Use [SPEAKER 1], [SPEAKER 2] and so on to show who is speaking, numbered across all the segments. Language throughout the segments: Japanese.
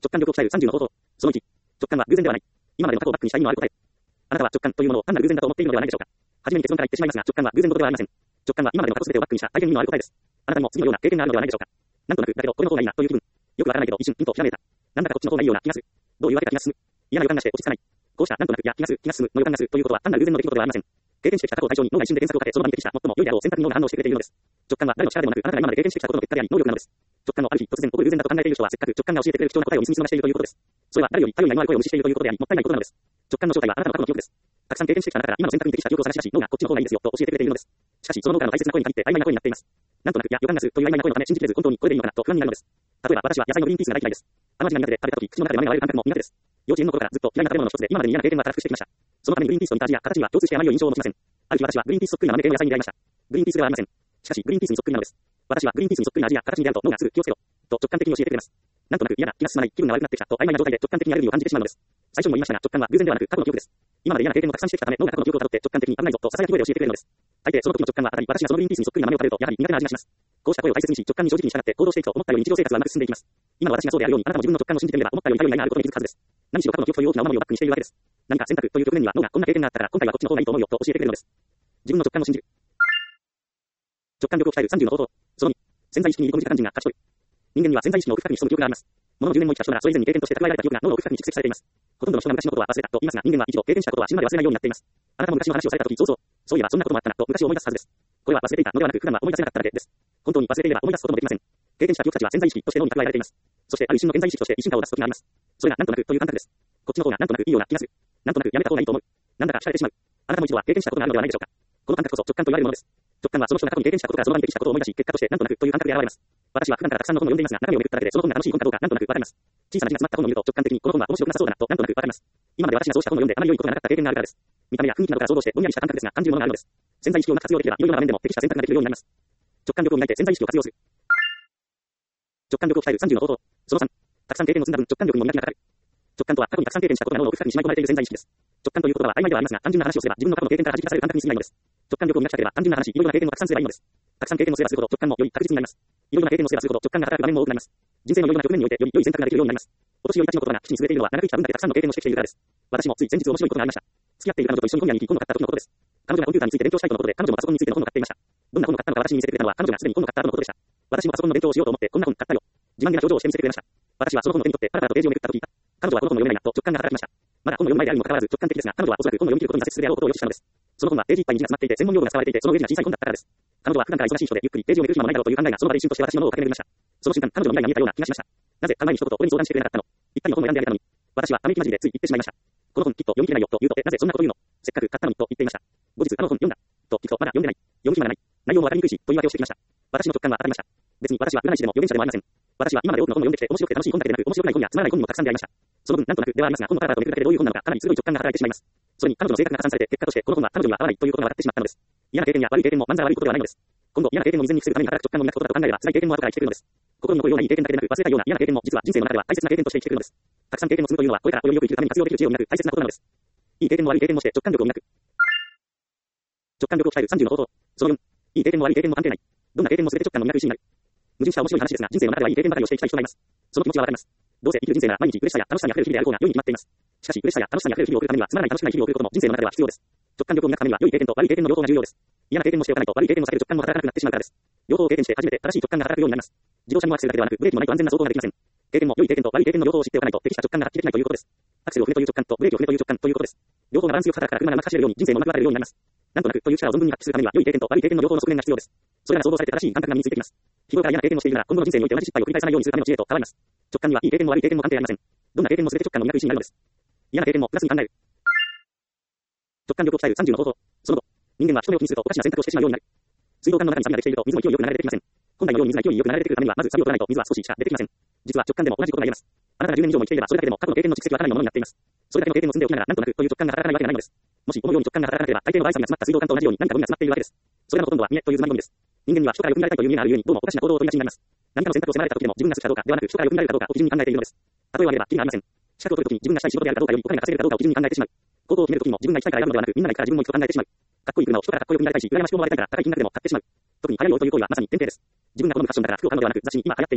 [SPEAKER 1] 直感力を鍛える30の方法。その1、直感は偶然ではない。今までの過去をバックにした意味のある答え。あなたは直感というものを単なる偶然だと思っているのではないでしょうか。はじめに結論から言ってしまいますが、直感は偶然のことではありません。直感は今までの過去全てをバックにした大変意味のある答えです。あなたにも次のような経験があるのではないでしょうか。なんとなくだけどこれの方がいいなという気分。よくわからないけど一瞬ピンとひらめいた。なんだかこっちの方がいいような気がする。どういうわけか気が進む。嫌な予感がして落ち着かない。こうしたなんとなくや気が進むの予感がするということは単なる偶然の出来事ではありません。経験してきた過去を対象に脳が一瞬で検索をかけその場に適した最も良いであろう選択のような反応をしてくれているのです。直感は誰の力でもなくあなたが今まで経験してきたことの結果であり能力なのです。直感をある日突然起こる偶然だと考えている人はせっかく直感が教えてくれる貴重な答えを見過ごしているということです。それは誰より頼りがいのある声を無視しているということでありもったいないことなのです。直感の正体はあなたの過去の記憶です。たくさん経験してきた中から今の選択に適した記憶を探し出し脳がこっちの方がいいですよと教えてくれているのです。しかしその脳からの大切な声に限って曖昧な声になっています。なんとなくや予感がするという曖昧な声のため信じきれず本当にこれでいいのかなと不安になるのです。例えば私は野菜のグリーンピースが大嫌いです。あの味が苦手で食べた時口の中で豆が割れる感覚も苦手です。幼稚園の頃からずっと嫌いな食べ物の一つで今までに嫌な経験が多発してきました。そのためにグリーンピースと似た味や形には共通してあまり良い印象を持ちません。ある日私はグリーンピースそっくりな豆系の野菜に出会いました。グリーンピースではありません。しかしグリーンピースにそっくりなのです。私はグリーンピースにそっくりな味や形に出会うと脳がすぐ気をつけろと直感的に教えてくれます。なんとなく嫌な気が進まない気分が悪くなってきたと曖昧な状態で直感的にアレルギーを感じてしまうのです。最初にも言いましたが直感は偶然ではなく過去の記憶です。今まで嫌な経験をたくさんしてきたため脳が過去の記憶をたどって直感的に危ないぞと囁き声で教えてくれるのです。大抵その時の直感は当たり私がそのグリーンピースにそっくりな豆を食べるとやはり苦手な味がします。こうした声を大切にし直感に正直に従って行動していくと思ったように日常生活はうまく進んでいきます。今の私がそうであるようにあなたも自分の直感を信じてみれば思ったより頼りがいがあることに気づくはずです。何しろ過去の記憶という大きな重みをバックにしているわけです。何か選択という局面には脳がこんな経験があったから今回はこっちの方がいいと思うよと教えてくれるのです。自分の直感を信じる。直感力を鍛える30の方法。その2、潜在意識に入り込む自他感人が勝ち取る。人間には潜在意識の奥深くに潜む記憶があります。ものの10年も生きた人ならそれ以前に経験として蓄えられた記憶が脳の奥深くに蓄積されています。ほとんどの人が昔のことは忘れたと言いますが、人間は一度経験したことは死ぬまで忘れないようになっています。あなたも昔の話をされた時、そういえばそんなこともあったなと昔を思い出すはずです。これは忘れていたのではなく普段は思い出せなかっただけです。本当に忘れていれば思い出すこともできません。経験した記憶たちは潜在意識として脳に蓄えられています。そしてある一瞬の現在意識として一瞬化を出す時があります。それがなんとなくという感覚です。こっちの方がなんとなくいいような気がする。なんとなくやめた方がいいと思う。なんだか惹かれてしまう。あなたも一度は経験したことがあるのではないでしょうか。この感覚こそ直感と言われるものです。直感はその人が過去に経験したことからその場に適したことを思い出し結果としてなんとなくという感覚で現れます。私は普段からたくさんの本を読んでいますが中身をめくっただけでその本が楽しい本かどうかなんとなくわかります。小さな字が詰まった本を見ると直感的にこの本は面白くなさそうだなとなんとなくわかります。今まで私がそうした本を読んであまり良いことがなかった経験があるからです。見た目や雰囲気などから想像してぼんやりした感覚ですが感じるものがあるのです。潜在意識をうまく活用できればいろいろな場面でも適した選択ができるようになります。直感力を磨いて潜在意識を活用する。直感力を鍛える30の方法。その3、たくさん経験を積んだ分直感力にも磨きがかかる。直感とは過去にたくさん経験したことが脳の奥深くにしまい込まれている潜在意識です。直感という言葉は曖昧ではありますが単純な話をすれば自分の過去の経験から弾き出される感覚に過ぎないのです。直感力を磨きたければ単純な話、いろいろな経験をたくさんすればいいのです。たくさん経験をすればするほど直感もより確実になります。いろいろな経験をすればするほど直感が働く場面も多くなります。人生のいろいろな局面においてより良い選択ができるようになります。お年寄りたちの言葉が基地に優れているのは長く生きた分だけたくさんの経験をしてきているからです。私もつい先日面白いことがありました。付き合っている彼女と一緒に本屋に行き本を買った時のことです。彼女がコンピューターについて勉強したいとのことで彼女もパソコンについての本を買っていました。どんな本を買ったのか私に見せてくれたのは彼女がすでに本を買った後のことでした。私もパソコンの勉強をしようと思ってこんな本買ったよ。自慢げな表情をして見せてくれました。私はその本を手に取ってパラパラとページをめくったと聞いた。彼女はこの本を読めないなと直感が働きました。まだ本を読む前であるにもかかわらず直感的ですが彼女はおそらく本を読み切ることに挫折するであろうことを予期したのです。その本はページいっぱいに字が詰まっていて専門用語が使われていてその上には小さい本だったからです。彼女は普段から忙しい人でゆっくりページをめくる暇もないだろうという考えがその場で一瞬として私の脳を駆け巡りました。その瞬間彼女の未来が見えたような気がしました。なぜ買う前に一言俺に相談してくれなかったの。一旦の本を選んであげたのに。私はため息混じりでつい言ってしまいました。この本きっと読み切れないよと言うとなぜそんなこと言うの。せっかく買ったのにと言っていました。後日あの本読んだと聞くとまだ読んでない。読む暇がない。内容もわかりにくいしと言い訳をしてきました。私の直感は当たりました。別に私は占い師でも預言者でもありません。私は今まで多くの本を読んできて面白くて楽しい本だけでなく面白くない本やつまらない本にもたくさん出会いました。その分なんとなくではありますが本のパラパラとめくるだけでどういう本なのかかなり鋭い直感が働いてしまいます。それに彼女の性格が加算されて結果としてこの本は彼女には合わないということが分かってしまったのです。嫌な経験や悪い経験もまんざら悪いことではないのです。今度嫌な経験を未然に防ぐために働く直感を磨くことだと考えれば辛い経験も後から生きてくるのです。心に残るようないい経験だけでなく忘れたような嫌な経験も実は人生の中では大切な経験として生きてくるのです。たくさん経験を積むというのはこれからよりよく生きるために活用できる知恵を磨く大切なことなのです。いい経験も悪い経験もして直感力を磨く。直感力を鍛える30の方法。その4、いい経験も悪い経験も関係ない。どんな経験も全て直感の磨く石になる。矛盾した面白い話ですが人生の中ではいい経験ばかりをしていきたい人がいます。その気持ちはわかります。どうせ生きる人生なら毎日嬉しさや楽しさに溢れる日々である方が良いに決まっています。しかし嬉しさや楽しさに溢れる日々を送るためにはつまらない楽しくない日々を送ることも人生の中では必要です。直感力を磨くためには良い経験と悪い経験の両方が重要です。嫌な経験もしておかないと悪い経験も避ける直感も働かなくなってしまうからです。両方を経験して初めて正しい直感が働くようになります。自動車にもアクセルだけではなくブレーキもないと安全な走行ができません。経験も良い経験と悪い経験の両方を知っておかないと適した直感が発揮できないということです。アクセルを踏めという直感とブレーキを踏めという直感ということです。両方がバランスよく働くから車がうまく走れるように人生もうまく渡れるようになります。なんとなくという力を存分に発揮するためには良い経験と悪い経験の両方の側面が必要です。それらが総合されて正しい感覚が身についてきます。日頃から嫌な経験をしているなら今後の人生において同じ失敗を繰り返さないようにするための知恵と変わります。直感にはいい経験も悪い経験も関係ありません。どんな経験も全て直感の磨く石になるのです。嫌な経験もプラスに考える。直感力を鍛える30の方法。その後、人間は人目を気にするとおかしな選択をしてしまうようになる。水道管の中に錆ができていると水も勢いよく流れてきません。本来のように水が勢いよく流れてくるためにはまず錆を取らないと水は少ししか出てきません。実は直感でも同じことが言えます。あなたが10年以上も生きていればそれだけでも過去の経験の蓄積はかなりのものになっています。それだけの経験を積んでおきながらなんとなくという直感が働かないわけがないのです。もしこのように直感が働かなければ大抵の第三が詰まった水道管と同じように何かゴミが詰まっているわけです。それらのほとんどは見栄という図まみのみです。人間には人から良く見られたいという意味があるゆえにどうもおかしな行動を取りがちになります。何かの選択を迫られた時でも自分が好きかどうかではなく人から良く見られるかどうかを基準に考えているのです。例えば言えばキリがありません。資格を取るときに自分がしたい仕事であるかどうかよりお金が稼げるかどうかを基準に考えてしまう。高校を決めるときにも自分が行きたいから選ぶのではなくみんなが行くから自分も行くと考えてしまう。かっこいい車を人からかっこよく見られたいし羨ましく思われたいから高い金額でも買ってしまう。特に流行りを追うという行為はまさに典型です。自分が好むファッションだから服を買うのではなく雑誌に今流行っています。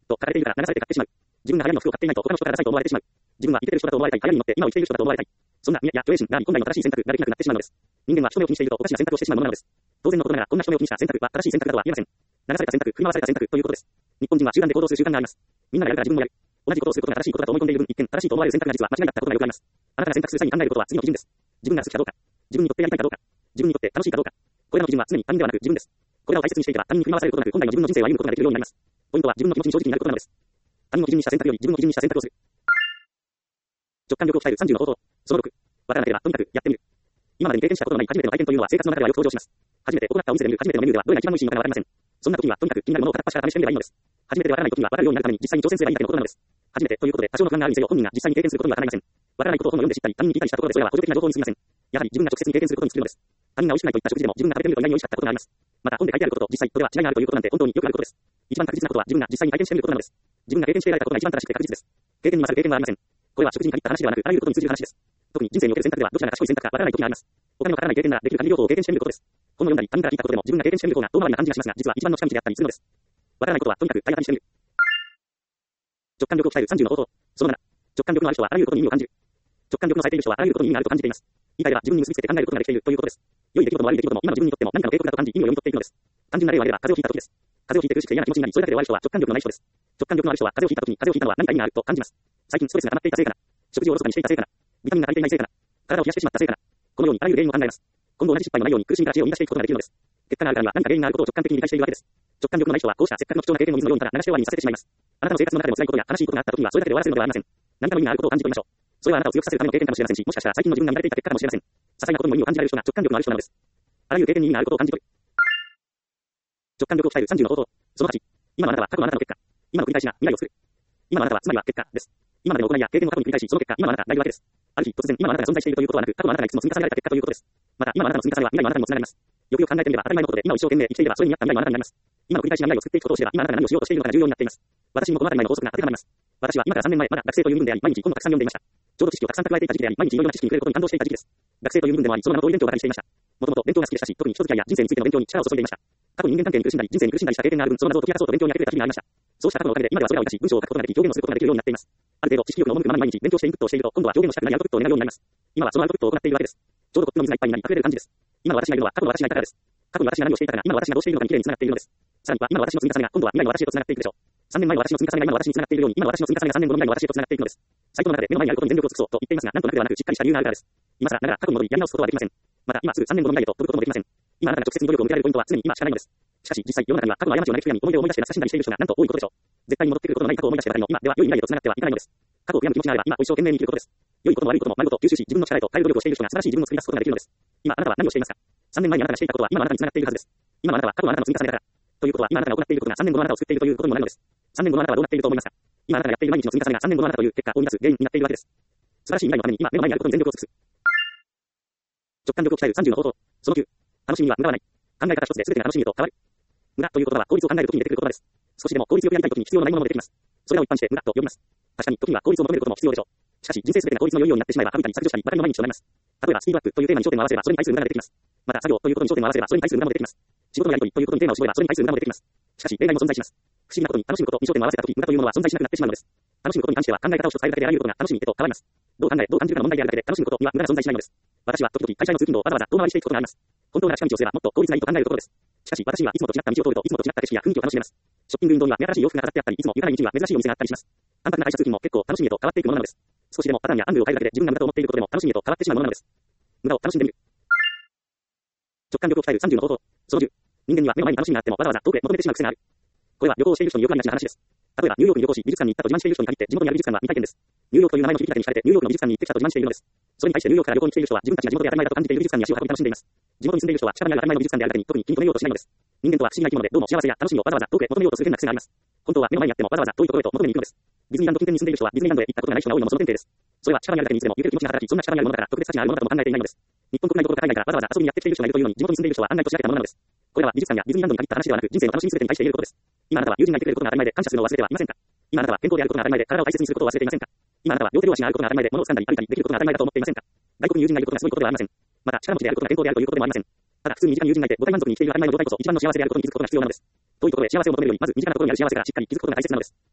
[SPEAKER 1] と書かれているから流されて買ってしまう。自分が流行りの服を買っていないと他の人からダサいと思われてしまう。自分は生きている人だと思われたい。流行りに乗って今を生きている人だと思われたい。そんな見や虚栄心があり、本来の正しい選択ができなくなってしまうのです。人間は人目を気にしているとおかしな選択をしてしまうものなのです。当然のことながら、こんな人目を気にした選択は正しい選択だとは言えません。流された選択、振り回された選択ということです。日本人は集団で行動する習慣があります。みんながやるから自分もやる。同じことをすることが正しいことだと思い込んでいる分、一見正しいと思われる選択が実は間違いだったことがよくあります。あなたが選択する際に考えることは次の基準です。自分が好きかどうか。自分にとってやりたいかどうか。自分にとって楽しいかどうか。これらの基準は常に他人ではなく自分です。これらを大切にしていては他人に振り回されることなく本来の自分の人生を歩むことができるようになります。ポイントは自分の気持ちに正直になることなのです。他人の基準にした選択より自分の基準にした選択をする。直感力を鍛える30の方法。その6。わからなければとにかくやってみる。今までに経験したことのない初めての体験というのは生活の中ではよく登場します。初めて行ったお店で見る初めてのメニューではどれが一番美味しいのかがわかりません。そんな時にはとにかく気になるものを片っ端から試してみればいいのです。初めてでわからない時にはわかるようになるために実際に挑戦すればいいだけのことなのです。初めてということで多少の不安があるにせよ本人が実際に経験することにはかないません。わからないことを本を読んで知ったり他人に聞いたりしたところでそれらは補助的な情報に過ぎません。やはり自分が直接に経験することにするのです。他人が美味しくないと言った食事でも自分が食べてみると意外に美味しかったことがあります。また本で書いてあることと実際とでは違いがあるということなんて本当によくあることです。一番確実なことは自分が実際に体験してみることなのです。自分が経験していられたことが一番正しくて確実です。経験に勝る経験はありません。これは食事に限った話ではなくあらゆることに通じる話です。特に人生における選択ではどちらが賢い選択かわからない時があります。他にわからない経験ならできる限り両方を経験してみることです。本を読んだり他人から聞いたことでも自分が経験してみる方が遠回りな感じがしますが実は一番の近道であったりするのです。わからないことはとにかく体当たりしてみる。直感力を鍛える30の方法。その7。直感力のある人はあらゆることに意味を感じる。直感力の冴えている人はあらゆることに意味があると感じています。言い換えれば自分に結びつけて考えることができているということです。良い出来事も悪い出来事も今の自分にとっても何かの警告だと感じ意味を読み取っているのです。単純な例を挙げれば風邪をひいた時です。風邪をひいて苦しくて嫌な気持ちになりそれだけで終わる人は直感力のない人です。直感力のある人は風邪をひいた時に風邪をひいたのは何か意味があると感じます。最近ストレスが溜まっていたせいかな。食事をおろそかにしていたせいかな。ビタミンが足りていないせいかな。体を冷やしてしまったせいかな。このようにあらゆる原因を考えます。今後同じ失敗のないように苦しみから知恵を生み出していくことができるのです。結果があるからには何か原因があることを直感的に理解しているわけです。直感力のない人はこうしたせっかくの貴重な経験を水のようにただ流し終わりにさせてしまいます。あなたの生活の中でも辛いことや悲しいことがあった時にはそれだけで終わらせるのではありません。何かの意味があることを感じてみましょう。それはあなたを強くさせるための経験かもしれませんし、もしかしたら最近の自分が見られていた結果かもしれません。些細なことにも意味を感じられる人が直感力のある人なのです。あらゆる経験に意味があることを感じ取る。直感力を鍛える30の方法。その8。今のあなたは過去のあなたの結果。今の繰り返しが未来を作る。今のあなたはつまりは結果です。今までの行いや経験を過去に繰り返し、その結果、今のあなたがいるわけです。ある日、突然、今のあなたが存在しているということはなく、過去のあなたがいくつも積み重ねられた結果ということです。また、今のあなたの積み重ねは未来のあなたにもつながります。よくよく考えてみれば当たり前のことで、今を一生懸命生きていればそれに合った未来のあなたになります。今の繰り返しが未来を作っていくことを知れば、今あなたが何をしようとしているのかが重要になっています。私にもこの当たり前の法則が当てはまります。私は今から3年前、まだ学生という身分であり、毎日本をたくさん読んでいました。ちょうど知識をたくさん蓄えていた時期であり、毎日いろいろな知識に触れることに感動していた時期です。学生という身分でもあり、その名の通り勉強ばかりしていました。もともと勉強が好きでしたし、特に人付き合いや人生についての勉強に力を注いでいました。過去に人間関係に苦しんだり、人生に苦しんだりした経験がある分、その謎を解き明かそうと勉強に明け暮れた時期がありました。そうした過去のおかげで、今ではそれらを生かし、文章を書くことができ、表現をすることができるようになっています。ある程度、知識力の赴くままに毎日勉強してインプットをしていると、今度は表現をしたくなりアウトプットを願うようになります。今はそのアウトプットを行っているわけです。ちょうどコップの水がいっぱいになり溢れる感じです。今の私がいるのは過去の私がいたからです。過去に私が何をしていたかが今の私がどうしているのかに綺麗に繋がっているのです。さらには今の私の積み重ねが今度は未来の私へと繋がっていくでしょう。3年前の私の積み重ねが今の私に繋がっているように、今の私の積み重ねが3年後の未来の私へと繋がっていくのです。サイトの中で目の前にあることに全力を尽くそうと言っていますが、なんとなくではなくしっかりした理由があるからです。今更ながら過去に戻りやり直すことはできません。また今すぐ3年後の未来へと飛ぶこともできません。今あなたが直接に努力を向けられるポイントは常に今しかないのです。しかし実際世の中には過去の過ちを嘆く人や思い出を思い出して懐かしんだりしている人がなんと多いことでしょう。絶対に戻ってくることのない過去を思い出してばかりの今では良い未来へと繋がってはいかないのです。過去を悔やむ気持ちがあれば今を一生懸命に生きることです。良いことも悪いことも丸ごと吸収し自分の力へと変える努力をしている人が素晴らしい自分を作り出すことができるのです。今あなたは何をしていますか。3年前にあなたがしていたことは今のあなたに繋がっているはずです。今のあなたは過去のあなたの積み重ねだから。ということは今あなたが行っていることが3年後のあなたを作っているということにもなるのです。3年後のあなたはどうなっていると思いますか。今あなたがやっている毎日の積み重ねが3年後のあなたという結果を生み出す原因になっているわけです。素晴らしい未来のために今目の前にあることに全力を尽くす。直感力を鍛える30の方法。その9。楽しみには無駄はない。考え方一つで全てが楽しみへと変わる。無駄ということは効率を考えるときに出てくる言葉です。少しでも効率よくやりたいときに必要のないものも出てきます。それらを一般して無駄と呼びます。確かに時には効率を求めることも必要でしょう。しかし人生すべてが効率の良いようになってしまえば省いたり削除したりバカりの毎日となります。例えばスピードアップというテーマに焦点を合わせればそれに対する無駄が出てきます。また作業ということに焦点を合わせればそれに対する無駄も出てきます。仕事のやり取りということにテーマを絞ればそれに対する無駄も出てきます。しかし例外も存在します。不思議なことに楽しむことに焦点を合わせたとき無駄というものは存在しなくなってしまうのです。楽しむことに関しては考え方を一つ変えるだけであらゆることが楽しみへと変わります。どう考えどう感じるかの問題であるだけで楽しむことには無駄が存在しないのです。私は時々会社への通勤路をわざわざ遠回りしていくことがあります。本当なら近道をすればもっと効率がいいと考えるところです。しかし私にはいつもと違った道を通るといつもと違った景色や雰囲気を楽しめます。ショッピング運動には目新しい洋服が飾ってあったり、いつも行かない道には珍しいお店があったりします。簡単な会社通勤も結構楽しみへと変わっていくものなのです。少しでもパターンやアングルを変えるだけで自分が無駄と思っていることでも楽しみへと変わってしまうものなのです。無駄を楽しんでみる。直感力を鍛える30の方法。その10。人間には目の前に楽しみがあってもわざわざ遠くへ求めてしまう癖がある。これは旅行をしている人によくありがちな話です。例えばニューヨークに旅行し美術館に行ったと自慢している人に限って地元にある美術館は未体験です。ニューヨークという名前の響きだけに惹かれてニューヨークの美術館に行ってきたと自慢しているのです。それに対してニューヨークから旅行に来ている人は自分たちが地元で当たり前だと感じている美術館に足を運び楽しんでいます。地元に住んでいる人は近場にある当たり前の美術館であるだけに特に気に留めようとしないのです。人間とは不思議な生き物でどうも幸せや楽しみをわざわざ遠くへ求めようとする変な癖があります。本当は目の前にあってもわざわざ遠いところへと求めに行くのです。ディズニーランド近辺に住んでいる人はディズニーランドへ行ったことがない人が多いのもその典型です。それは近場にあるだけにいつでも行ける気持ちが働き、そんな近場にあるものだから特別価値があるものだとも考えていないのです。日本国内どころか海外からわざわざ遊びにやってきている人がいるというのに地元に住んでいる人は案外としらけたものなのです。これらは美術館やディズニーランドに限った話ではなく人生の楽しみすべてに対して言えることです。今あなたは友人がいてくれることが当たり前で感謝するのを忘れてはいませんか。今あなたは健康であることが当たり前で体を大切にすることを忘れていませんか。今あなたは両手両足があることが当たり前で物を掴んだり歩いたりできることが当たり前だと思っていませんか。外国に友人がいることがすごいことではありません。また力持ちであることが健康であるということでもありません。ただ普通に身近に友人がいて五体満足に生きている当たり前の状態こそ一番の幸せであることに気づくことが必要なのです。遠いところへ幸せを求めるよりまず身近なところにある幸せからしっかり気づくことが大切なのです。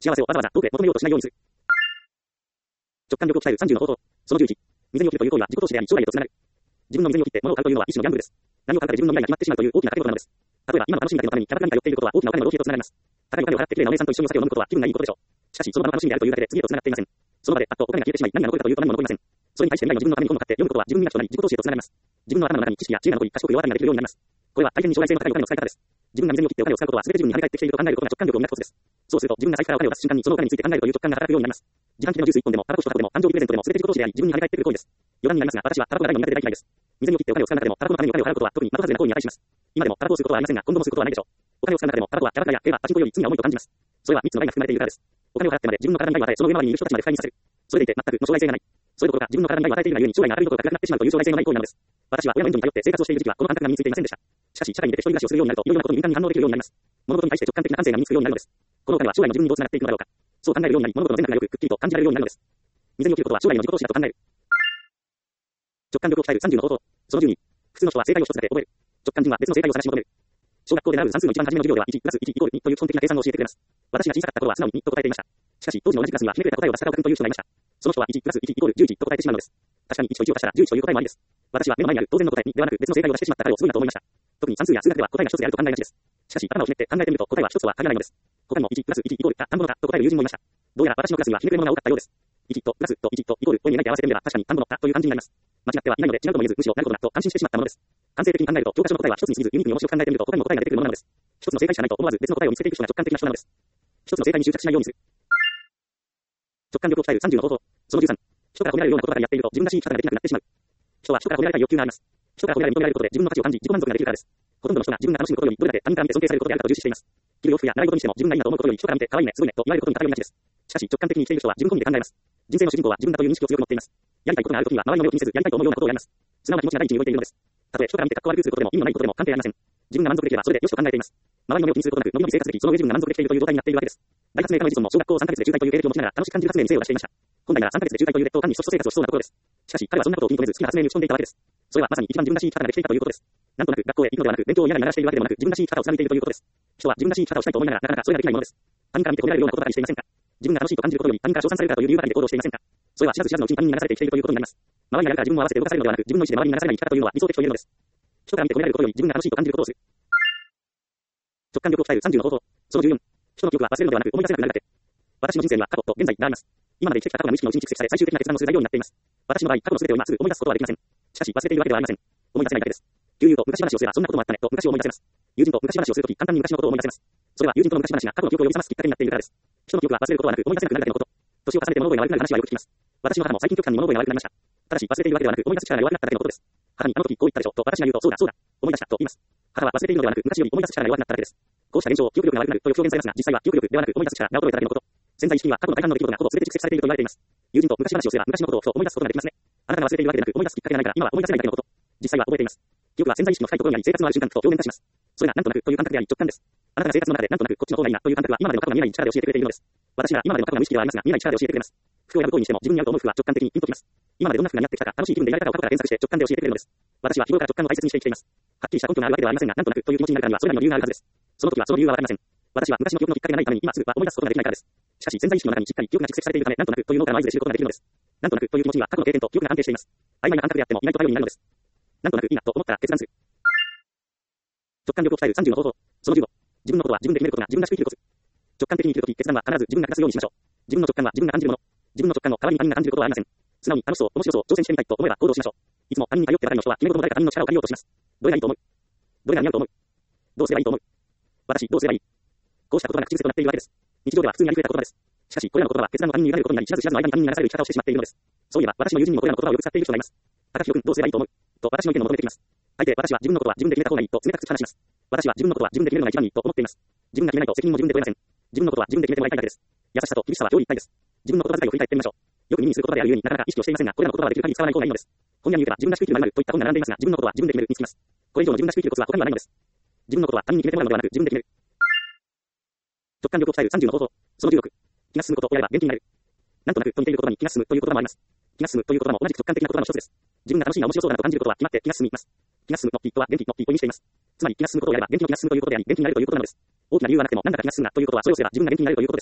[SPEAKER 1] 幸せをわざわざ遠くへ求めようとしないようにする。直感力を鍛える30の方法。その11。未然を切るという行為は自己投資であり、将来へとつながる。自分の未然を切って物を買うというのは一種のギャンブルです。何を買うかで自分の未来が決まってしまうという大きな賭け事なのです。例えば、今の楽しみだけのためにキャバクラに通っていることは大きなお金の浪費へとつながります。高いお金を払って綺麗なお姉さんと一緒にお酒を飲むことは気分がいいことでしょう。しかし、その場の楽しみであるというだけで次へとつながっていません。その場で、あっとお金が消えてしまい、何が残るかというと何も残りません。それに対して未来の自分のために本を買って読むことは自分になくとなり、自己投資へとつながります。自分の頭の中に知識や知恵が残り、賢く世渡りができるようになります。これは大変に将来性の高いお金の使い方です。自分が未然を切ってお金を使うことは全て自分に跳ね返ってきていると考えることが直感力を磨くコツです。そうすると、自分が財布からお金を出す瞬間にそのお金について考えるという直感が働くようになります。自販機でのジュース1本でも、タバコ1箱でも、誕生日プレゼントでも、全て自己投資であり、自分に跳ね返ってくる行為です。余談になりますが、私はタバコが大の苦手で大嫌いです。未然を切ってお金を使う中でも、タバコのためにお金を払うことは特に的外れな行為に値します。今でもタバコを吸うことはありませんが、今後も吸うことはないでしょう。お金を使う中でも、タバコはキャバクラや競馬、パチンコより罪が重いと感じます。それは3つの害が含まれているからです。お金を払ってまで自分の体に害を与え、その上回りにいる人たちまで不快にさせる。それでいて全くの将来性がない。それどころか自分の体に害を与えているがゆえに将来が明るいことが暗くなってしまうという将来性のない行為なのです。私は親の援助に頼って生活をしている時期はこの感覚が身についていませんでした。しかし、社会に出て一人暮らしをするようになると、いろいろなことに敏感に反応できるようになります。物事に対して直感的な感性が身につくようになるのです。このお金は将来の自分にどうつながっていくのだろうか。そう考えるようになり、物事の全体がよくくっきりと感じられるようになるのです。未然を切ることは将来の自己投資だと考える。直感力を鍛える30の方法。その12。普通の人は正解を一つだけ覚える。直感人は別の正解を探し求める。小学校で習う算数の一番初めの授業では1+1=2という基本的な計算を教えてくれます。私が小さかった頃は素直に2と答えていました。しかし、当時の同じクラスにはひねくれた答えを出す高岡君という人がいました。その人は1+1=11と答えてしまうのです。確かに1と1を足したら11という答えもありです。私は目の前にある当然の答えにではなく別の正解を出してしまった彼をすごいなと思いました。特に算数や数学では答えが一つであると考えがちです。しかし、頭をひねって考えてみると答えは一つとは限らないのです。他にも1+1=田んぼの田と答える友人もいました。どうやら私のクラスにはひねくれ者が多かったようです。1とプラスと1とイコールを描いて合わせてみれば確かに田んぼの田という感じになります。間違ってはいないので違うとも言えずむしろなるほどなと感心してしまったものです。感性的に考えると教科書の答えは一つに過ぎずユニークに面白く考えてみると他にも答えが出てくるものなのです。一つの正解しかないと思わず別の答えを見つけていく人が直感的な人なのです。一つの正解に執着しないようにする。直感力を鍛える30の方法。その13。人から褒められるようなことばかりやっていると自分らしい生き方ができなくなってしまう。人は人から褒められたい欲求があります。人から褒められ認められることで自分の価値を感じ自己満足ができるからです。ほとんどの人が自分が楽しむことよりどれだけ他人から見て尊敬されることであるかと重視しています。着る洋服や習い事にしても自分がいいなと思うことより人から見て可愛いね、すごいねと言われることに偏りがちです。しかし直感的に生きている人は自分込みで考えます。人生の主人公は自分だという認識を強く持っています。やりたいことがあるときには周りの目を気にせずやりたいと思うようなことをやります。素直な気持ちが第一に動いているのです。たとえ人から見て格好悪くすることでも意味のないことでも関係ありません。自分が満足できればそれでよしと考えています。周りの目を気にすることなくのびのび生活でき、その上自分が満足できているという状態になっているわけです。大発明家のエジソンも小学校3ヶ月で中退という経歴を持ちながら楽しく感じる発明に精を出していました。本来なら3ヶ月で中退という劣等感にそそ生活をしそうなところです。しかし彼はそんなことを気に留めず好きな発明に打ち込んでいたわけです。それはまさに一番自分らしい生き方ができていたということです。なんとなく学校へ行くのではなく勉強を嫌がりながらしているわけでもなく自分らしい生き方を貫いているということです。人は自分らしい生き方をしたいと思いながらなかなかそれができないものです。他人から見て褒められるようなことばかりしていませんか。自分が楽しいと感じることより他人から称賛されるからという理由ばかりで行動していませんか。それは知らず知らずのうちに他人に流されてきているということになります。周りがやるから自分も合わせて動かされるのではなく自分の意思で周りに流されない生き方というのは理想的と言えるのです。人から見て褒められることより自分が楽しいと感じることをする。直感力を鍛える30の方法。その14。人の記憶は忘れるのではなく思い出せなくなるだけ。私の人生には過去と現在があります。今まで生きてきた過去が無意識のうちに蓄積され最終的な決断をする材料になっています。私の場合、過去の全てを今すぐ思い出すことはできません。しかし忘れているわけではありません。思い出せないだけです。旧友と昔話をすればそんなこともあったねと昔を思い出せます。友人と昔話をするとき簡単に昔のことを思い出せます。それは友人との昔話が過去の記憶を呼び覚ますきっかけになっているからです。人の記憶は忘れることはなく思い出せなくなるだけのこと。年を重ねて物覚えが悪くなる話はよく聞きます。私の母も最近極端に物覚えが悪くなりました。ただし忘れているわけではなく思い出す力が弱くなっただけのことです。母にあの時こう言ったでしょと私が言うとそうだそうだ思い出したと言います。母は忘れているのではなく昔より思い出す力が弱くなっただけです。こうした現象を記憶力が悪くなるとよく表現されますが実際は記憶力ではなく思い出す力が衰えただけのこと。潜在意識には過去の大半の出来事がほぼ全て蓄積されていると言われています。友人と昔話をすれば昔のことをふと思い出すことができますね。あなたが忘れているわけでなく思い出すきっかけがないから今は思い出せないだけのこと。実際は覚えています。記憶は潜在意識の深いところにあり生活のある瞬間と表現化します。それがなんとなくという感覚であり直感です。あなたが生活の中でなんとなくこっちの方がいいなという感覚は今までの過去が見えない力で教えてくれているのです。私なら今までの過去が無意識ではありますが見えない力で教えてくれます。服を選ぶ行為にしても自分に合うと思う服は直感的にピンときます。今までどんな服が似合ってきたか楽しい気分でやり方を過去から検索して直感で教えてくれるのです。私は日頃から直感を大切にして生きています。はっきりした根拠があるわけではありませんがなんとなくという気持ちになるからにはそれなりの理由があるはずです。その時はその理由はわかりません。私は昔の記憶のきっかけがないために今すぐは思い出すことができないからです。しかし潜在意識の中にしっかり記憶が蓄積されているためなんとなくという脳からの合図で知ることができるのです。なんとなくという気持ちには過去の経験と記憶が安定しています。曖昧な感覚であっても意外と頼りになるのです。なんとなくいいなと思ったら決断する。直感力を鍛える30の方法。その15。自分のことは自分で決めることが自分らしく生きるコツ。直感的に生きるとき決断は必ず自分が下すようにしましょう。自分の直感は自分が感じるもの。自分の直感の代わりに他人が感じることはありません。素直に楽しそう、面白そう、挑戦してみたいと思えば行動しましょう。いつも他人に頼ってばかりの人は決め事も誰か他人の力を借りようとします。どれがいいと思う？どれが似合うと思う？どうすればいいと思う？私、どうすればいい？こうした言葉が口癖となっているわけです。日常では普通にありふれた言葉です。しかし、これらの言葉は決断の他人に委ねることになり、知らず知らずの間に他人に流される生き方をしてしまっているのです。そういえば、私の友人にもこれらの言葉をよく使っている人がいます。高木君、どうすればいいと思う？と私の意見を求めてきます。大抵私は自分のことは自分で決めた方がいいと冷たく突き放します。私は自分のことは自分で決めるのが一番いいと思っています。自分が決めないと責任も自分で取れません。自分のことは自分で決めてもらいたいだけです。優しさと厳しさは表裏一体です。自分の言葉遣いを振り返ってみましょう。よく耳にする言葉であるゆえになかなか意識をしていませんが、これらの言葉はできる限り使わない方がいいのです。本屋に行けば自分らしく生きるまるといった本が並んでいますが、自分のことは自分で決めるにつきます。これ以上の自分らしく生きるコツは他にはないのです。自分のことは他人に決めてもらうのではなく自分で決める。直感力を鍛える30の方法。その16。気が進むことをやれば元気になる。なんとなくと似ている言葉に気が進むという言葉もあります。気が進むという言葉も同じく直感的な言葉の一つです。自分が楽しいな面白そうだなと感じることは決まって気が進みます。気が進むの気とは元気の気を意味しています。つまり気が進むことをやれば元気の気が進むということであり元気になるということなのです。大きな理由はなくてもなんだか気が進むなということはそれをすれば自分が元気になるということです。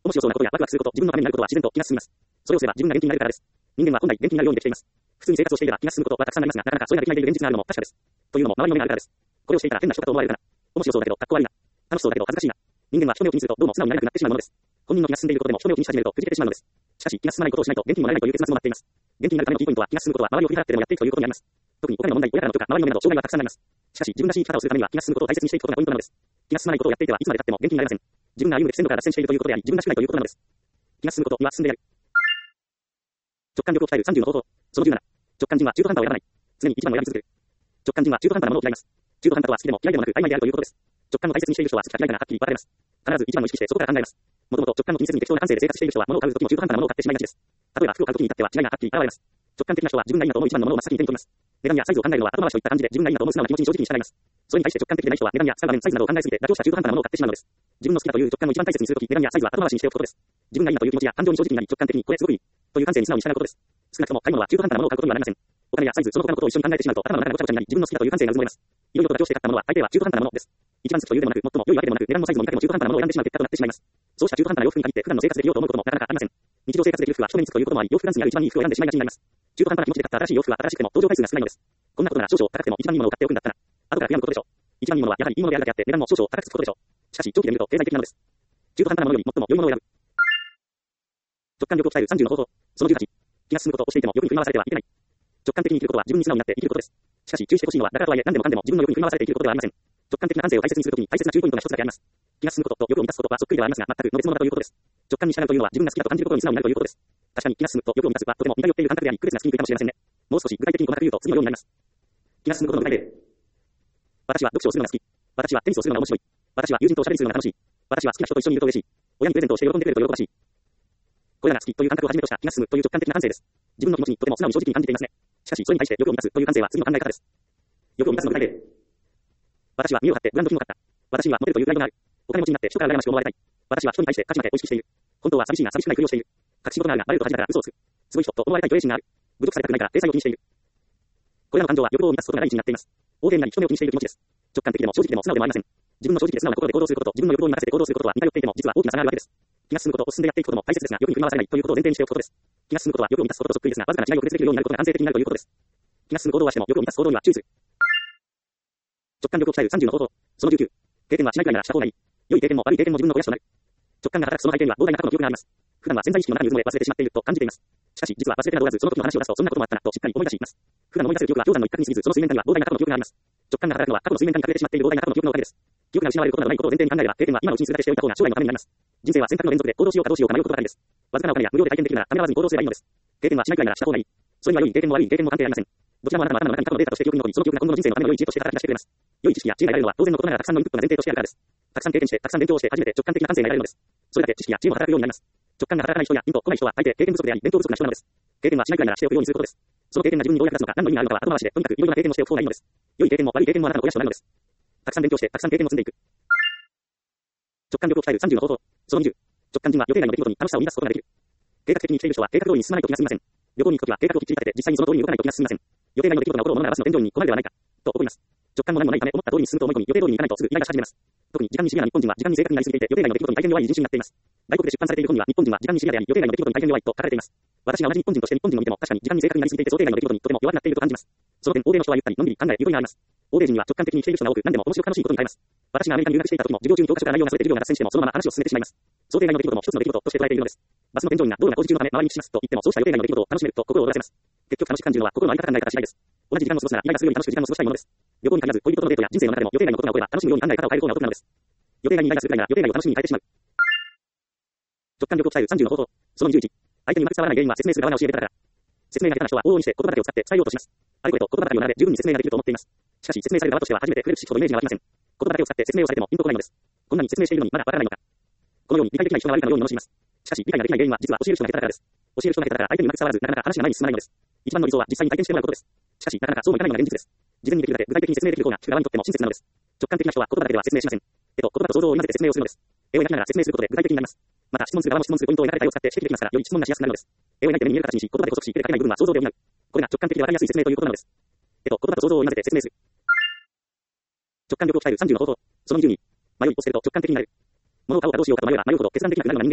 [SPEAKER 1] 面白そうなことやワクワクすること、自分のためになることは自然と気が進みます。それをすれば自分が元気になれるからです。人間は本来元気になるようにできています。普通に生活をしていれば気が進むことはたくさんありますが、なかなかそれができないでいる現実があるのも確かです。というのも周りの目があるからです。これをしていたら変な人かと思われるかな。面白そうだけど、かっこ悪いな。楽しそうだけど恥ずかしいな。人間は人目を気にするとどうも素直になれなくなってしまうものです。本人の気が進んでいることでも人目を気にし始めるとくじけてしまうのです。しかし気が進まないことをしないと元気にもなれないという結末を待っています。元気になるためのキーポイントは気が進むことは周りを振り払ってでもやっていくということにあります。特にお金の問題、親からの許可、周りの目など障害はたくさんあります。しかし自分らしい生き方をするためには気が進むことを大切にしていくことがポイントなのです。気が進まないことをやっていてはいつまで経っても元気になれません。自分が歩むべき線路から脱線しているということであり、自分らしくないということなのです。気が進むことには進んでやる。直感力を鍛える30の方法。その17。直感人は中途半端をやらない。常に一番をやり続ける。直感人は中途半端なものを嫌います。中途半端とは好きでも嫌いでもなく曖昧であるということです。直感を大切にしている人は好きか嫌いかがはっきり分かれます。必ず一番を意識してそこから考えます。もともと直感の気にせずに適当な感性で生活している人は物を買うときも中途半端なものを買ってしまいがちです。例えば服を買うときに至っては違いがはっきり現れます。直感的な人は自分がいいなと思う一番のものを真っ先に手に取ります。値段やサイズを考えるのは後回しといった感じで自分がいいなと思う素直な気持ちに正直に従います。それに対して直感的でない人は値段や使う場面、サイズなどを考えすぎて妥協した中途半端なものを買ってしまうのです。自分の好きだという直感を一番大切にするとき、値段やサイズは後回しにしておくことです。自分がいいなという気持ちや感情に正直になり直感的にこれすごくいいという感性に素直に従うことです。少なくとも買い物は中途半端なものを買うことにはなりません。お金やサイズ、その他のことを一緒に考えてしまうと頭の中がごちゃごちゃになり自分の好きだという感性がうずもれます。いろいろと妥協して買ったものは大抵は中途半端なものです。一番好きというでもなく、最も良いわけでもなく、値段もサイズも見かけも中途半端なものを選んでしまう結果となってしまいます。そうした中途半端な洋服に限って普段の生活で着ようと思うこともなかなかありません。日常生活で着る服は人目につくということもあり、洋服ダンスにある一番いい服を選んでしまいがちになります。中途半端な気持ちで買った新しい洋服は新しくても登場回数が少ないのです。こんなことなら少々高くても一番いいものを買っておくんだったら、後から悔やむことでしょう。一番いいものはやはりいいものであるだけあって値段も少々高くつくことでしょう。しかし長期で見ると経済的なのです。中途半端なものより最も良いものを選ぶ。直感力を鍛える30の方法。その18。気が進むことをしていても欲に振り回されてはいけない。直感的に生きることは自分に素直になって生きることです。しかし注意してほしいのは、だからとはいえ何でもかんでも自分の欲に振り回されて生きることではありません。直感的な感性を大切にするときに大切な注意ポイントが一つだけあります。気が進むことと欲を満たすことはそっくりではありますが、全くの別物だということです。直感に従うというのは自分が好きだと感じることに素直になるということです。確かに気が進むと欲を満たすはとても似通っている感覚であり、区別がつきにくいかもしれませんね。もう少し具体的に細かく言うと次のようになります。気が進むことの具体例。私は読書をするのが好き。私はテニスをするのが面白い。私は友人とおしゃべりするのが楽しい。私は好きな人と一緒にいると嬉しい。親にプレゼントをして喜んでくれると喜ばしい。これらが好きという感覚をはじめとした気が進むという直感的な感性です。自分の気持ちにとても素直に正直に感じていますね。しかしそれに対して欲を満たすという感性は次の考え方です。欲を満たすの具体例。私は身を張ってブランド品を買った。私にはモテるというプライドがある。お金持ちになって人から羨ましく思われたい。私は人に対して価値までを意識している。本当は寂しいが寂しくないふりをしている。隠し事があるがバレると恥だから嘘をつく。すごい人と思われたいという心がある。侮辱されたくないから体裁を気にしている。これらの感情は欲望を満たすことが第一になっています。大勢なり人目を気にしている気持ちです。直感的でも正直でも素直でもありません。自分の正直で素直な心で行動することと自分の欲望に任せて行動することは似通っていても実は大きな差があるわけです。気が進むことを進んでやっていくことも大切ですが欲に振り回されないということを前提にしておくことです。気が進むことは欲を満たすこととそっくりですが、わずかな違いを区別できるようになることが安定的になるということです。気が進む行動はしても欲を満たす行動には注意する。直感力を鍛える30の方法。その19。経験はしないくらいならした方がいい。良い経験も悪い経験も自分の肥やしとなる。直感が働くその背景には膨大な過去の記憶があります。普段は潜在意識の中にうずもれ忘れてしまっていると感じています。しかし実は忘れてなどおらず、その時の話を出すとそんなこともあったなとしっかり思い出しています。普段思い出せる記憶は氷山の一角に過ぎず、その水面下には膨大な過去の記憶があります。直感が働くのは過去の水面下に隠れてしまっている膨大な過去の記憶のおかげです。記憶が失われることなどないことを前提に考えれば、経験は今のうちにすべてしておいた方が将来のためになります。人生は選択の連続で行動しようかどうしようか迷うことばかりです。わずかなお金や無料で体験できるならためらわずに行動すればいいのです。経験はしないくらいならした方がいい。それには良い経験も悪い経験も関係ありません。どちらもあなたの頭の中に過去のデータとして記憶に残り、その記憶が今後の人生のための良い知恵として働き出してくれます。良い知識や知恵が得られるのは当然のことながらたくさんのインプットが前提としてあるからです。たくさん経験して、たくさん勉強をして初めて直感的な感性が得られるのです。それだけ知識や知恵も働くようになります。直感が働かない人やピンと来ない人は大抵経験不足であり、勉強不足な人なのです。経験はしないくらいならしておくようにすることです。その経験が自分にどう役立つのか何の意味があるのかは後回しで、とにかくいろいろな経験をしておく方がいいのです。良い経験も悪い経験もあなたの肥やしとなるのです。たくさん勉強して、たくさん経験を積んでいく。直感力を鍛える30の方法。その20。直感人は予定外の出来事に楽しさを見出すことができる。計画的に生きている人は計画通りに進まないと気が済みません。旅行に行くときは計画をきっちり立てて実際にその通りに動かないと気が進みません。予定外の出来事が起こるものならバスの添乗員に困るではないかと怒ります。直感も何もないため思った通りに進むと思い込み予定通りに行かないとすぐイライラし始めます。特に時間にシビアな日本人は時間に正確になりすぎていて予定外の出来事に大変弱い人種になっています。外国で出版されている本には日本人は時間にシビアであり予定外の出来事に大変弱いと書かれています。私が同じ日本人として日本人を見ても確かに時間に正確になりすぎていて想定外の出来事にとても弱くなっていると感じます。その点欧米の人はゆったりのんびり考える余裕があります。欧米人には直感的に生きている人が多く何でも面白く楽しいことに変えます。私がアメリカに留学していた時も授業中に教科書から内容がそれているような脱線してもそのまま話を進めてしまいます。想定外の出来事も一つの出来事として捉えているのです。バスの添乗員が道路が工事中のため周りにしますと言ってもそうした予定外の出来事を楽しめると心を躍らせます。結局楽しく感じるのは心の在り方考え方次第です。同じ時間を過ごすならイライラするより楽しく時間を過ごしたいものです。旅行に限らず恋人とのデートや人生の中でも予定外のことが起これば楽しむように考え方を変える方がお得なのです。予定外にイライラするくらいなら予定外を楽しみに変えてしまう。直感力を鍛える30の方法。その21。相手にうまく伝わらない原因は説明する側が教えるから。説明が下手な人は往々にして言葉だけを使って伝えようとします。あれこれと言葉だけを並べ十分に説明ができると思っています。しかし説明される側としては初めて触れる知識ほどイメージが湧きません。言葉だけを使って説明をされてもピンとこないのです。こんなに説明しているのにまだわからないのか。このように理解できない人が悪いかのように罵ります。しかし理解ができない原因は実は教える人が下手だからです。教える人が下手だから相手にうまく伝わらずなかなか話が前に進まないのです。一番の理想は実際に体験してもらうことです。しかしなかなかそうもいかないのが現実です。事前にできるだけ具体的に説明できる方が聞く側にとっても親切なのです。直感的な人は言葉だけでは説明しません。言葉と想像を混ぜて説明をするのです。絵を描きながら説明することで具体的になります。また質問する側も質問するポイントを描かれた絵を使って指摘できますからより質問がしやすくなるのです。絵を描いて目に見える形にし言葉で補足し手で書けない部分は想像で補う。これが直感的でわかりやすい説明ということなのです。言葉と想像を混ぜて説明する。直感力を鍛える30の方法。その22。迷いを捨てると直感的になる。物を買おうかどうしようかと迷えば迷うほど決断できなくなるのが人間です。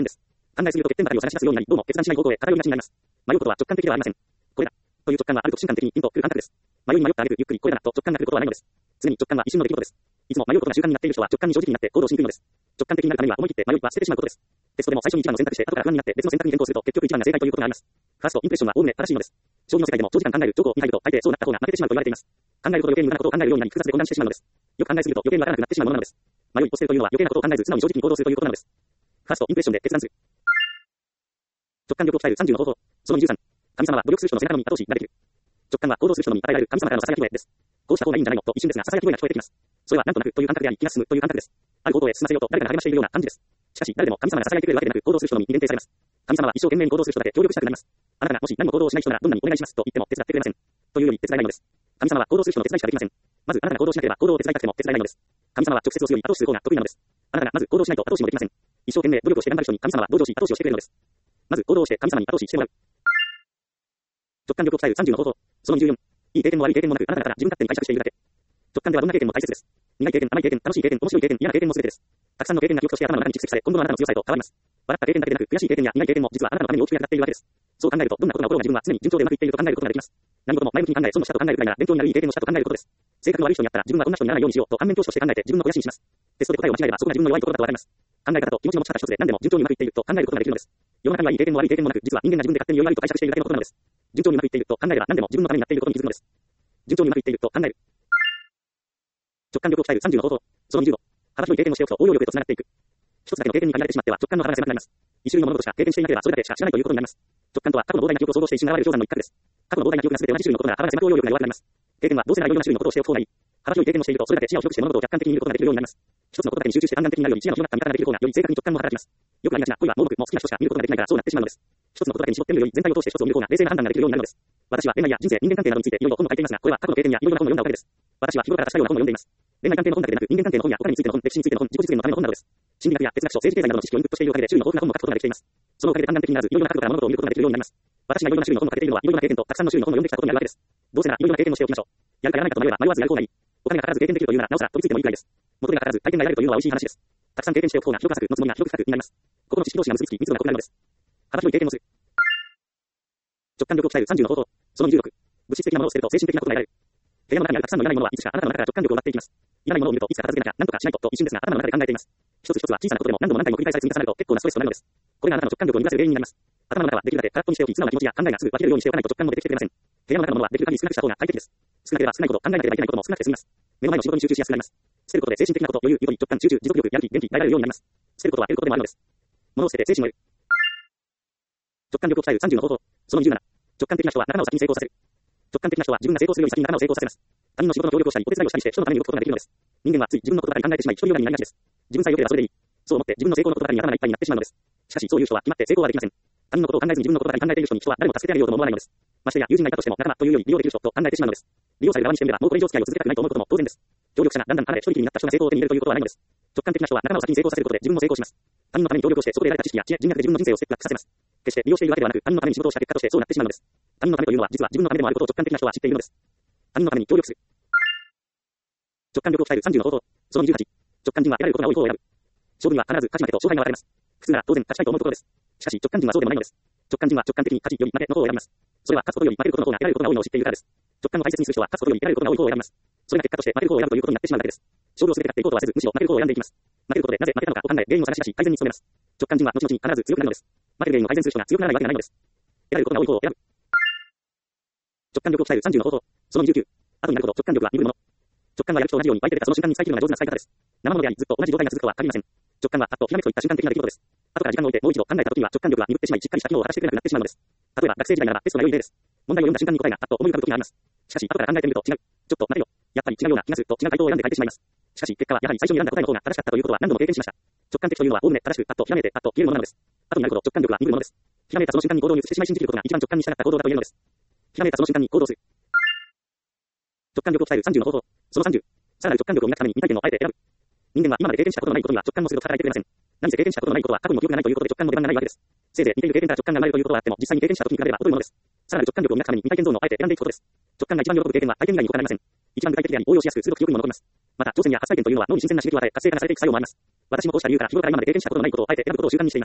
[SPEAKER 1] 考えすぎると欠点ばかりを探し出すようになり、どうも決断しない方向へ偏りがちになります。迷うことは直感的ではありません。これだ。という直感はあると瞬間的にピンとくる感覚です。迷いに迷った挙句ゆっくりこれだと直感が来ることはないのです。常に直感は一瞬の出来事です。いつも迷うことが習慣になっている人は直感に正直になって行動しにくいのです。直感的になるためには思い切って迷いは捨ててしまうことです。テストでも最初に一番の選択して後から不安になって別の選択に転向すると結局一番が正解ということがあります。ファーストインプレッションはおおむね正しいのです。将棋の世界でも長時間考える長考に入ると大抵そうなった方が負けてしまうと言われています。考えること余計に無駄なことを考えるようになり複雑で混乱してしまうのです。よく考えすぎると余計にわからなくなってしまうものなのです。迷いを捨てるというのは余計なことを考えず素直に正直に行動するということなのです。ファーストインプレッションで決断する。直感力を鍛える30の方法。その23。神様は努力する人の背中のみ後押しができる。直感は行動する人のみ与えられる神様からの囁き声です。こうした方がいいんじゃないのと一瞬ですが囁き声が聞こえてきます。それはなんとなくという感覚であり気が進むという感覚です。ある行動へ進ませようと誰かが励ましているような感じです。しかし誰でも神様が囁いてくれるわけでなく行動する人のみに限定されます。神様は一生懸命に行動する人だけ協力したくなります。あなたがもし何も行動をしない人ならどんなにお願いしますと言っても手伝ってくれません。というより手伝えないのです。神様は行動する人の手伝いしかできません。まずあなたが行動しなければ行動を手伝いたくても手伝えないのです。神様は直接押すより後押しする方が得意なのです。あなたがまず行動しないと後押しもできません。一生懸命努力をして頑張る人に神様は同情し後押しをしてくれるのです。まず行動をして神様に後押ししてもらう。直感力を鍛える30の方法。その24。いい経験も悪い経験もなくあなた方が自分勝手に解釈しているだけ。直感ではどんな経験も大切です。苦い経験、甘い経験、楽しい経験、面白い経験、嫌な経験も全てです。たくさんの経験が記憶として頭の中に蓄積され、今後のあなたの強さへと変わります。笑った経験だけでなく、悔しい経験や苦い経験も実はあなたのために大きく役立っているわけです。そう考えると、どんなことが起ころうが自分は常に順調でうまくいっていると考えることができます。何事も前向きに考え、損をしたと考えるくらいなら、勉強になるいい経験をしたと考えることです。性格の悪い人にあったら、自分はこんな人にならないようにしようと反面教師として考えて自分の肥やしにします。テストで答えを間違えれば、そこが自分の弱いところだと言われます。考え方と気持ちの持ち方一つで何でも順調にうまくいっていると考えることができるのです。世の中にはいい経験も悪い経験もなく、実は人間が自分で勝手に余裕ありと解釈しているだけのことなのです。順調にうまくいっていると考えれば何でも自分のためになっていることに気づくのです。順調にうまくいっていると考える。直感力を鍛える30の方法。その25。幅広い経験をしておくと応用力へとつながっていく。一つだけの経験に限られてしまっては直感の幅が狭くなります。一種類の物事しか経験していなければそれだけしか知らないということになります。直感とは過去の膨大な記憶を総合して一瞬現れる氷山の一角です。過去の膨大な記憶が全て同じ種類のことなら幅が狭く応用力が弱くなります。経験はどうせならいろいろな種類のことをしておく方がいい。幅広い経験をしているとそれだけ視野を広くして物事を客観的に見ることができるようになります。一つのことだけに集中して暗眼的になるより視野の広がった見方ができる方がより正確に直感も働きます。よくありがちな恋は盲目も好きな人しか見ることができないからそうなってしまうのです。一つのことだけに絞ってみるより全体を通して一つを見る方が冷静な判断ができるようになるのです。私は恋愛や人生、人間関係などについていろいろ本を書いていますが、これは過去の経験やいろいろな本を読んだおかげです。私は日頃からしたような本を読んでいます。恋愛関係の本だけでなく人間関係の本やお金についての本、歴史についての本、自己実現のための本などです。心理学や哲学書、政治経済などの知識をインプットしているおかげで種類の豊富な本も書くことができています。そのおかげで単眼的にならず、いろいろな角度から物事を見ることができるようになります。私がいろいろな種類の本を書けているのは、いろいろな経験とたくさんの種類の本を読んできたことにあるわけです。どうせならいろいろな経験をしておきましょう。やるかやらないかと迷えば迷わずやる方がいい。お金がかからず経験できるというならなおさら飛びついてもいいくらいです。元がかからず体験が得られるというのは美味しい話です。たくさん経験しておく方が広く浅くのつもりが広く深くになります。ここの知識同士が結びつき密度が濃くなるのです。幅広い経験をする。直感力を鍛える30の方法。その26。物質的なものを捨てると精神的なことが得られる。部屋の中にあるたくさんのいらないものはいつしかあなたの中から直感力を奪っていきます。いらないものを見るといつか片付けなきゃ何とかしないとと一瞬ですが頭の中で考えています。一つ一つは小さなことでも何度も何回も繰り返され積み重なると結構なストレスとなるのです。これがあなたの直感力を逃がす原因になります。頭の中はできるだけ空っぽにしておき素直な気持ちや考えがすぐ湧き出るようにしておかないと直感も出てきてくれません。部屋の中のものはできる限り少なくした方が快適です。少なければ少ないほど考えなければいけないことも少なくて済みます。目の前の仕事に集中しやすくなります。捨てることで精神的なこと、余裕、ゆとり、直感、集中、持続力、やる気、元気、耐えられるようになります。捨てることは得ることでもあるのです。物を捨てて精神を得る。直感力を鍛える30の方法。その27。直感的な人は仲間を先に成功させる。直感的な人は自分が成功するより先に仲間を成功させます。他人の仕事の協力をしたり、お手伝いをしたりして人のために動くことができるのです。人間はつい自分のことばかり考えてしまい、独りよがりになりがちです。自分さえ良ければそれでいい。そう思って自分の成功のことばかりに頭がいっぱいになってしまうのです。しかしそういう人は決まって成功はできません。他人のことを考えずに自分のことばかり考えている人に人は誰も助けてあげようとも思わないのです。ましてや友人がいたとしても仲間というより利用できる人と考えてしまうのです。利用される側にしてみればもうこれ以上付き合いを続けたくないと思うことも当然です。協力者がだんだん離れ一人きりになった人が成功を手に入れるということはないのです。直感的な人は仲間を先に成功させることで自分も成功します。他人のために協力をしてそこで得られた知識や人脈で自分の人生をステップアップさせます。決して利用しているわけではなく他人のために仕事をした結果としてそうなってしまうのです。他人のためというのは実は自分のためでもあることを直感的な人は知っているのです。他人のために協力する。直感力を鍛える30の方法。その28。直感人は得られることが多い方を選ぶ。勝負には必ず勝ち負けと勝敗が分かれます。普通なら当然勝ちたいと思うところです。しかし直感人はそうでもないのです。直感人は直感的に勝ちより負けの方を選びます。それは勝つことより負けることの方が得られることが多いのを知っているからです。直感を大切にする人は勝つことより得られることが多い方を選びます。それが結果として負ける方を選ぶということになってしまうだけです。勝負を全て勝っていこうとはせず、むしろ負ける方を選んでいきます。負けることでなぜ負けたのかを考え、原因を探し出し、改善に努めます。直感人は後々に必ず強くなるのです。負ける原因を改善する人が強くならないわけがないのです。得られることが多い方を選ぶ。直感力を鍛える30の方法。その29。後になるほど直感力は鈍るもの。直感はやる気と同じように相手でその瞬間に使い切るのが上手な使い方です。生ものでありずっと同じ状態が続くとは限りません。直感はパッとひらめくといった瞬間的な出来事です。後から時間を置いてもう一度考えた時には直感力は鈍ってしまいしっかりした機能を果たしてくれなくなってしまうのです。例えば学生時代ならばテストが良い例です。問題を読んだ瞬間に答えがパッと思い浮かぶ時があります。しかし後から考えてみると違う。ちょっと待てよ。やっぱり違うような気がすると違う回答を選んで書いてしまいます。しかし結果はやはり最初に選んだ答えの方が正しかったということは何度も経験しました。直感的というのはおおむね正しくパッとひらめいてパッと消えるものなのです。後になるほど直感力は鈍るものです。ひらめいたその瞬間に行動に移してしまい信じることが一番直感に従った行動だと言えるのです。ひらめいたその瞬間に行動する。直感力を鍛える30の方法。その30。さらなる直感力を磨くために未体験をあえて選ぶ。人間は今まで経験したことのないことには直感もすると働いてくれません。何せ経験したことのないことは過去にも記憶がないということで直感の出番がないわけです。せいぜい似ている経験から直感が生まれるということはあっても実際に経験した時に比べれば劣るものです。さらなる直感力を磨くために未体験ゾーンをあえて選んでいくことです。直感が一番喜ぶ経験は体験以外に他なりません。一番具体的であり応用しやすくすごく記憶にも残ります。また挑戦や初体験というのは脳に新鮮な刺激を与え活性化されていく作用もあります。私もこうした理由から日頃から今まで経験したことのないことをあえて選ぶことを習慣にしています。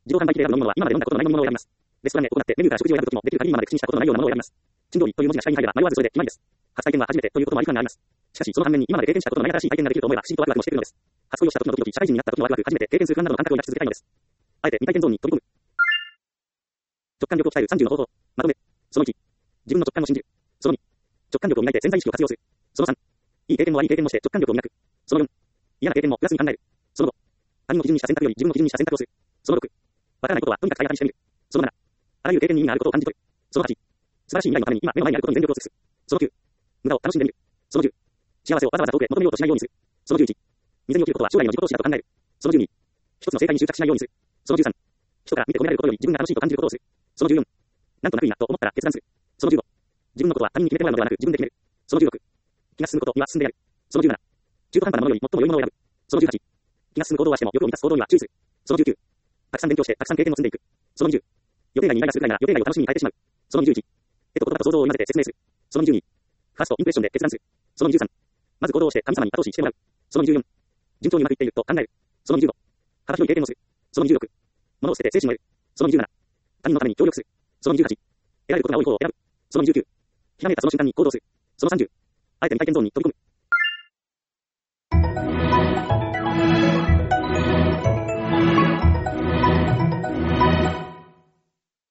[SPEAKER 1] 自動販売機で選ぶ飲み物は今まで飲んだことのない飲み物を選びます。レストランで行ってメニューから食事を選ぶときもできる限り今まで口にしたことのないようなものを選びます。珍料理という文字が視界に入れば迷わずそれで決まりです。初体験は初めてということもあり感があります。しかしその反面に今まで経験したことのない新しい体験ができると思えば不思議とワクワクもしてくるのです。初恋をした時のドキドキ、社会人になった時のワクワク、初めて経験する不安などの感覚を抱き続けたいのです。あえて未体験ゾーンに飛び込む。直感力を鍛える30の方法。まとめ。その1。自分の直感を信じる。その2。直感力を磨いて潜在意識を活用する。その3。いい経験も悪い経験もして直感力を磨く。その4。嫌な経験もプラスに考える。その5。他人の基準にした選択より自分の基準にした選択をする。その6。わからないことはとにかく体当たりしてみる。その7。あらゆる経験に意味があることを感じ取る。その8。素晴らしい未来のために今目の前にあることに全力を尽くす。その9。無駄を楽しんでみる。その10。幸せをわざわざ遠くへ求めようとしないようにする。その11。未然に起きることは将来の自己投資だと考える。その12。一つの正解に執着しないようにする。その13。人から見て褒められることより自分が楽しいと感じることをする。その14。なんとなくいいなと思ったら決断する。その15。自分のことは他人に決めてもらうのではなく自分で決める。その16。気が進むことには進んでやる。その17。中途半端なものより最も良いものを選ぶ。その18。気が進む行動はしても欲を満たす行動には注意する。その19。たくさん勉強してたくさん経験を積んでいく。その20。予定外にイライラするくらいなら予定外を楽しみに変えてしまう。その21。絵と言葉と想像を混ぜて説明する。その22。ファーストインプレッションで決断する。その23。まず行動をして神様に後押ししてもらう。その24。順調にうまくいっていると考える。その25。幅広い経験をする。その26。物を捨てて精神を得る。その27。他人のために協力する。その28。得られることが多い方を選ぶ。その29。ひらめいたその瞬間に行動する。その30。あえて未体験ゾーンに飛び込む。